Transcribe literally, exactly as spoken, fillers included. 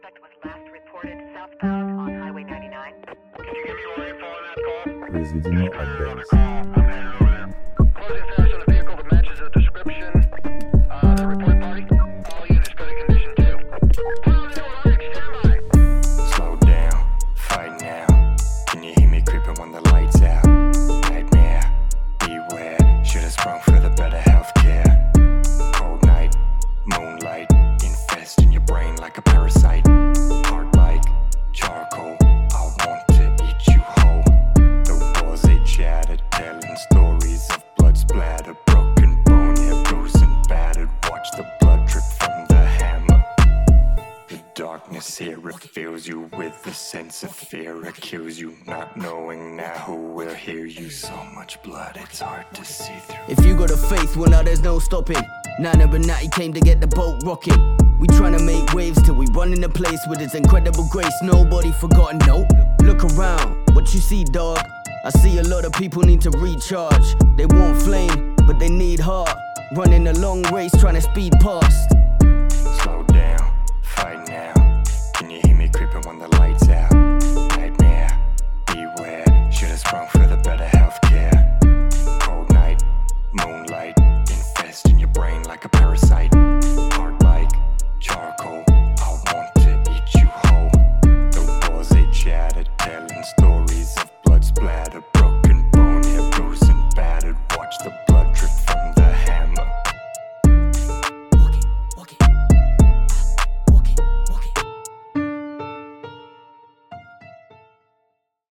suspect was last reported southbound on Highway ninety-nine. Can you give me more info on that call? Произведено от Денис. I'm headed over there. Closing fast on a vehicle that matches the description. Uh, the report party. All units go to condition two. Pound two alert, stand by. Slow down, fight now. Can you hear me creeping when the lights out? Nightmare, beware. Should've sprung for the better healthcare. Cold night, moonlight, infest in your brain like a parasite. Hard like charcoal, I want to eat you whole. The walls they chatter, telling stories of blood splatter, broken bone, hair bruised and battered. Watch the blood drip from the hammer. The darkness here, it fills you with a sense of fear. It kills you, not knowing now who will hear you. So much blood, it's hard to see through. If you got a faith, well now there's no stopping. Nana Benatti came to get the boat rocking. We tryna make waves till we run in the place with its incredible grace. Nobody forgotten, no. Look around, what you see, dog? I see a lot of people need to recharge. They want flame, but they need heart. Running a long race, trying to speed past.